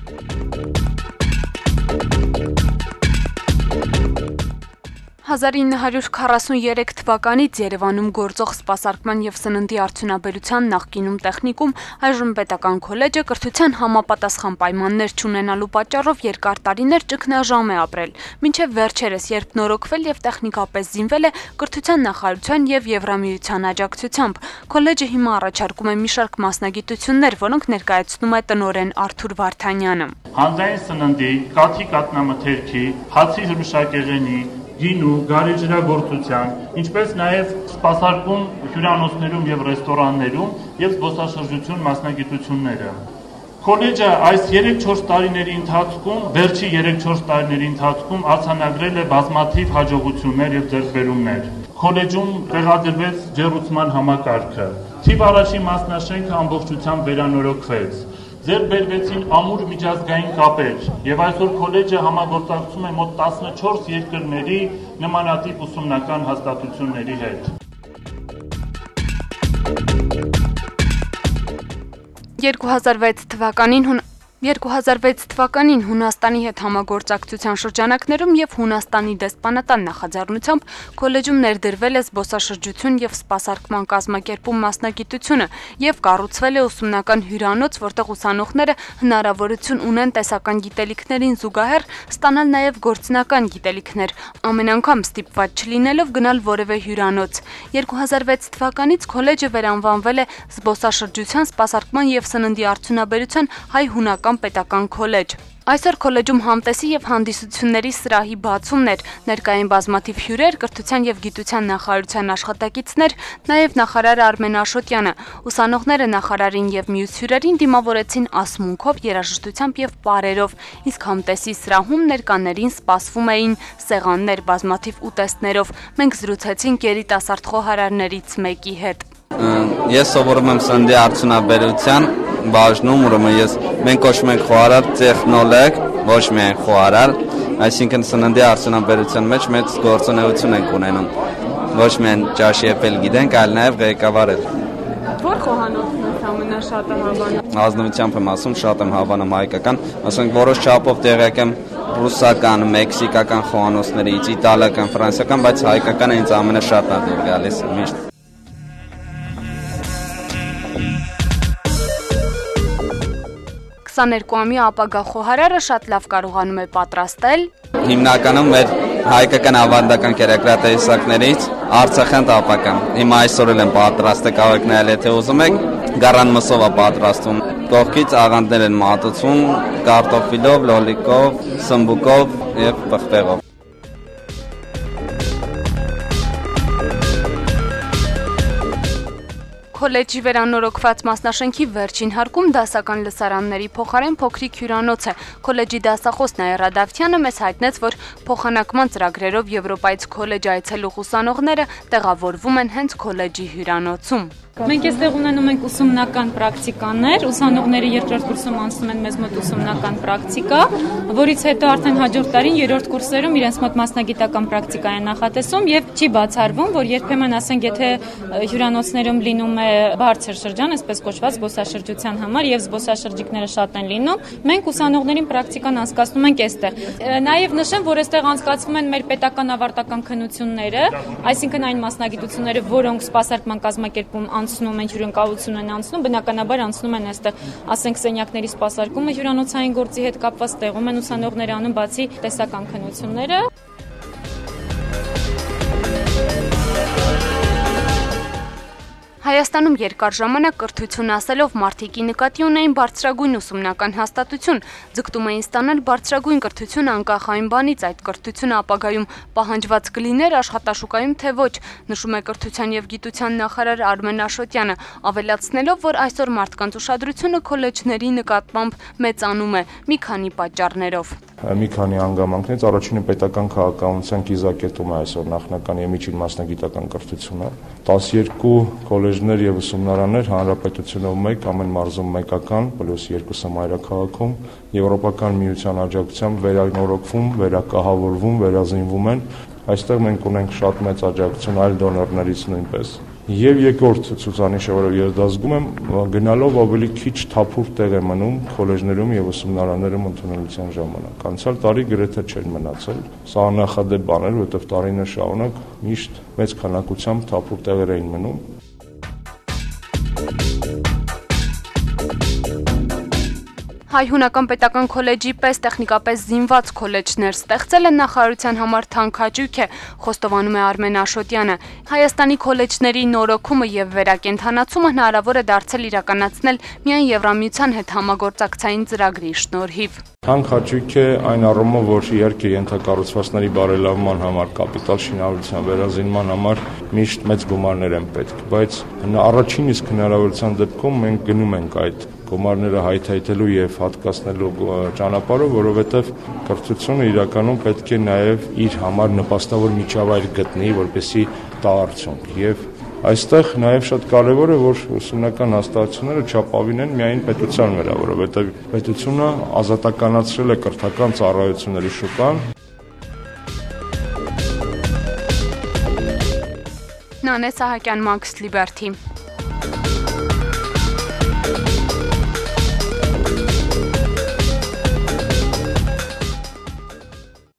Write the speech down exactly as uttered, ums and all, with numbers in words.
հազար ինը հարյուր քառասուներեք թվականից Երևանում գործող սպասարկման եւ սննդի արդյունաբերության նախկինում տեխնիկում այժմ պետական քոլեջը կրթության համապատասխան պայմաններ չունենալու պատճառով երկար տարիներ ճգնաժամ է ապրել, մինչեւ վերջերս, երբ նորոգվել եւ տեխնիկապես զինվել է կրթության նախարարության եւ Եվրամիության աջակցությամբ, քոլեջը հիմա առաջարկում է մի շարք մասնագիտություններ, որոնք ներկայացնում է տնօրեն Արթուր Վարդանյանը։ Հանձային սննդի, կաթի կատնամթերքի, հացի հրուշակեղենի, գինու, գարեջրագործության, ինչպես նաև սպասարկում հյուրանոցներում եւ ռեստորաններում եւ զբոսաշրջություն մասնագիտությունները։ Քոլեջը այս երեք-չորս տարիների ընթացքում, վերջի երեք-չորս տարիների ընթացքում արձանագրել է բազմաթիվ հաջողություններ եւ ձեռքբերումներ։ Քոլեջում տեղադրվեց ջեռուցման համակարգը։ Թիվ առաջի մասնաշենքը ամբողջությամբ վերանորոգվեց։ Ձեռք բերվեցին ամուր միջազգային կապեր եւ այսօր քոլեջը համագործակցում է մոտ տասնչորս երկրների նմանատիպ ուսումնական հաստատությունների հետ։ երկու հազար վեց թվականին երկու հազար վեց թվականին Հունաստանի հետ համագործակցության շրջանակներում եւ Հունաստանի դեսպանատան նախաձեռնությամբ քոլեջում ներդրվել է զբոսաշրջություն եւ սպասարկման կազմակերպում մասնագիտությունը եւ կառուցվել է ուսումնական հյուրանոց, որտեղ ուսանողները հնարավորություն ունեն տեսական գիտելիքներին զուգահեռ ստանալ նաեւ գործնական գիտելիքներ, ամեն անգամ ստիպված չլինելով գնալ որևէ հյուրանոց։ երկու հազար վեց թվականից քոլեջը վերանվանվել է զբոսաշրջության, սպասարկման եւ սննդի արդյունաբերության հայ-հունական պետական քոլեջ։ Այսօր քոլեջում համտեսի եւ հանդիսությունների սրահի բացումն էր, ներկային բազմաթիվ հյուրեր, կրթության եւ գիտության նախարարության աշխատակիցներ, նաեւ նախարար Արմեն Աշոտյանը։ Ուսանողները նախարարին եւ մյուս հյուրերին դիմավորեցին ասմունքով, երաժշտությամբ եւ պարերով, իսկ համտեսի սրահում ներկաներին սպասվում էին սեղաններ բազմաթիվ ուտեստներով։ Մենք զրուցեցինք երիտասարդ խոհարարներից մեկի հետ։ Ես սովորում եմ սննդի արդյունաբերության բաժնում, ուրեմն ես մենք կոչվում ենք խոհարար տեխնոլոգ, ոչ միայն խոհարար, այսինքն սննդի արդյունաբերության մեջ մեծ գործունեություն ենք ունենում։ Ոչ միայն ճաշի եփել գիտենք, այլ նաև ղեկավարել։ Որ խոհանոցն է ամենաշատը հավանում։ Ազնվությամբ եմ ասում, շատ եմ հավանում հայկական, ասենք որոշ չափով տեղյակ եմ ռուսական, մեքսիկական խոհանոցներից, իտալական, ֆրանսիական, բայց հայկականը ինձ ամենաշատն է դուր գալիս միշտ։ քսաներկուամյա ապագա խոհարարը շատ լավ կարողանում է պատրաստել հիմնականում մեր հայկական ավանդական կերակրատեսակներից Արցախյան տապական։ Հիմա այսօր էլ եմ պատրաստել, կարող եք նայել, եթե ուզում եք, գարան մսով է պատրաստում։ Կողքից աղանդներ են մատուցում կարտոֆիլով, լոլիկով, սմբուկով եւ պղպեղով։ Քոլեջի վերանորոգված մասնաշենքի վերջին հարկում դասական լսարանների փոխարեն փոքրիկ հյուրանոց է։ Քոլեջի դասախոս Նաիրա Դավթյանը մեզ հայտնեց, որ փոխանակման ծրագրերով Եվրոպայից քոլեջ այցելող ուսանողները տեղավորվում են հենց քոլեջի հյուրանոցում։ Մենք այստեղ ունենում ենք ուսումնական պրակտիկաներ, ուսանողները երկրորդ կուրսում անցնում են մեզ մոտ ուսումնական պրակտիկա, որից հետո արդեն հաջորդ տարին երրորդ կուրսերում իրենց մոտ մասնագիտական պրակտիկա են նախատեսում եւ չի բացառվում, որ երբեմն ասենք եթե հյուրանոցներում լինում է բարձր շրջան, այսպես կոչված զբոսաշրջության համար եւ զբոսաշրջիկները շատ են լինում, մենք ուսանողներին պրակտիկան անցկացնում ենք այստեղ։ Նաեւ նշեմ, որ այստեղ անցկացվում են մեր պետական ավարտական քննությունները, այսինքն այն մասնագիտությունները, որոնք սպասարկման կազմակերպում անցնում են, հյուրընկալություն են անցնում, բնականաբար անցնում են այստեղ, ասենք սենյակների սպասարկումը հյուրանոցային գործի հետ կապված տեղում են ուսանողները անում, բացի տեսական քննությունները։ Հայաստանում երկար ժամանակ կրթություն ասելով մարդիկ ի նկատի ունեին բարձրագույն ուսումնական հաստատություն, ձգտում էին ստանալ բարձրագույն կրթություն անկախ այն բանից, այդ կրթությունը ապագայում պահանջված կլիներ աշխատաշուկայում թե ոչ, նշում է կրթության եւ գիտության նախարար Արմեն Աշոտյանը, ավելացնելով, որ այսօր մարդկանց ուշադրությունը քոլեջների նկատմամբ մեծանում է մի քանի պատճառներով։ Մի քանի հանգամանքներից առաջինը պետական քաղաքականության կիզակետում է այսօր նախնական եւ միջին մասնագիտական կրթությունը, տասներկու քոլեջներ եւ ուսումնարաններ հանրապետությունով մեկ, ամեն մարզում մեկական, պլյուս երկուսը մայրաքաղաքում, Եվրոպական միության աջակցությամբ վերանորոգվում, վերակահավորվում, վերազինվում են։ Այստեղ մենք ունենք շատ մեծ աջակցություն այլ դոնորներից նույնպես։ Եվ երկրորդ ցուցանիշը, որով ես դա զգում եմ, գնալով ավելի քիչ թափուր տեղ է մնում քոլեջներում եւ ուսումնարաններում ընդունելության ժամանակ։ Անցյալ տարի գրեթե չէր մնացել։ Սա աննախադեպ բան էր, որովհետեւ տարիներ շարունակ միշտ մեծ քանակությամբ թափուր տեղեր էին մնում։ Հայ-հունական պետական քոլեջի պես տեխնիկապես զինված քոլեջներ ստեղծելը նախարարության համար թանկ է, խոստովանում է Արմեն Աշոտյանը։ Հայաստանի քոլեջների նորոգումը եւ վերակենդանացումը հնարավոր է դարձել իրականացնել միայն Եվրամիության հետ համագործակցային ծրագրի շնորհիվ։ Թանկ հաճույք է այն առումով, որ իհարկե ենթակառուցվածքների բարելավման համար, կապիտալ շինարարության վերազինման համար միշտ մեծ գումարներ են պետք, բայց առաջին իսկ հնարավորության դեպքում մենք գնում ենք այդ գումարները հայթայթելու եւ հատկացնելու ճանապարհով, որովհետեւ կրթությունը իրականում պետք է նաեւ իր համար նպաստավոր միջավայր գտնի, որպեսզի տա արդյունք։ Եվ այստեղ նաեւ շատ կարեւոր է, որ ուսումնական հաստատությունները չապավինեն միայն պետության վրա, որովհետեւ պետությունը ազատականացրել է կրթական ծառայությունների շուկան։ Նանե Սահակյան, Մաքս Լիբերթի։